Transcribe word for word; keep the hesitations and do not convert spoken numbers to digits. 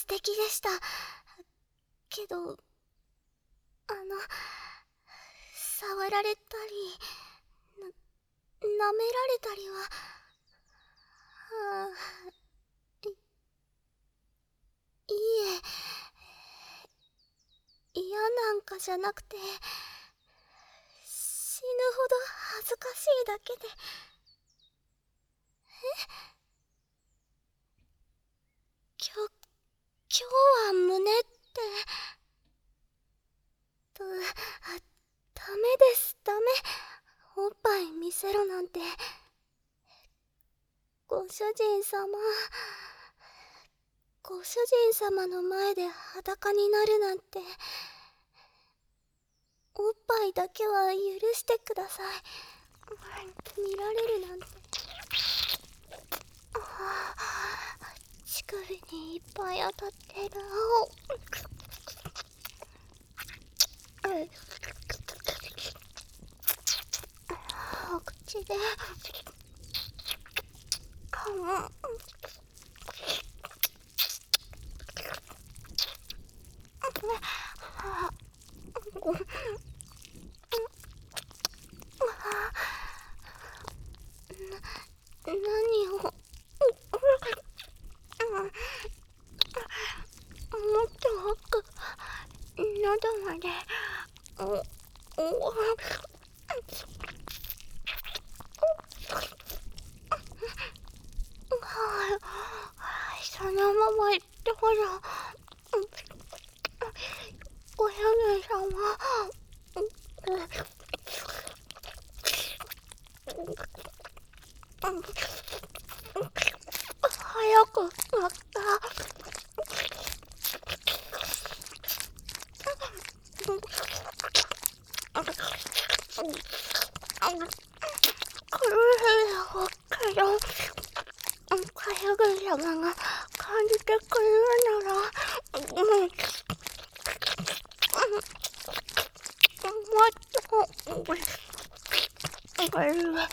素敵でした。けど、あの、触られたり、な、舐められたりは、はあ、い、いいえ、嫌なんかじゃなくて、死ぬほど恥ずかしいだけで。えきょ、今日は胸って。だ、ダメです、ダメ。おっぱい見せろなんて。ご主人様、ご主人様の前で裸になるなんて。おっぱいだけは許してください。見られるなんて。ああ、乳首にいっぱい当たってる。お口でかむ。な、何を。もっと奥、喉まで。お、お、そのままどうぞ。ご主人様。早くなった。苦しいけど、ご主人様が感じてくれるなら、うん、もっと、これは、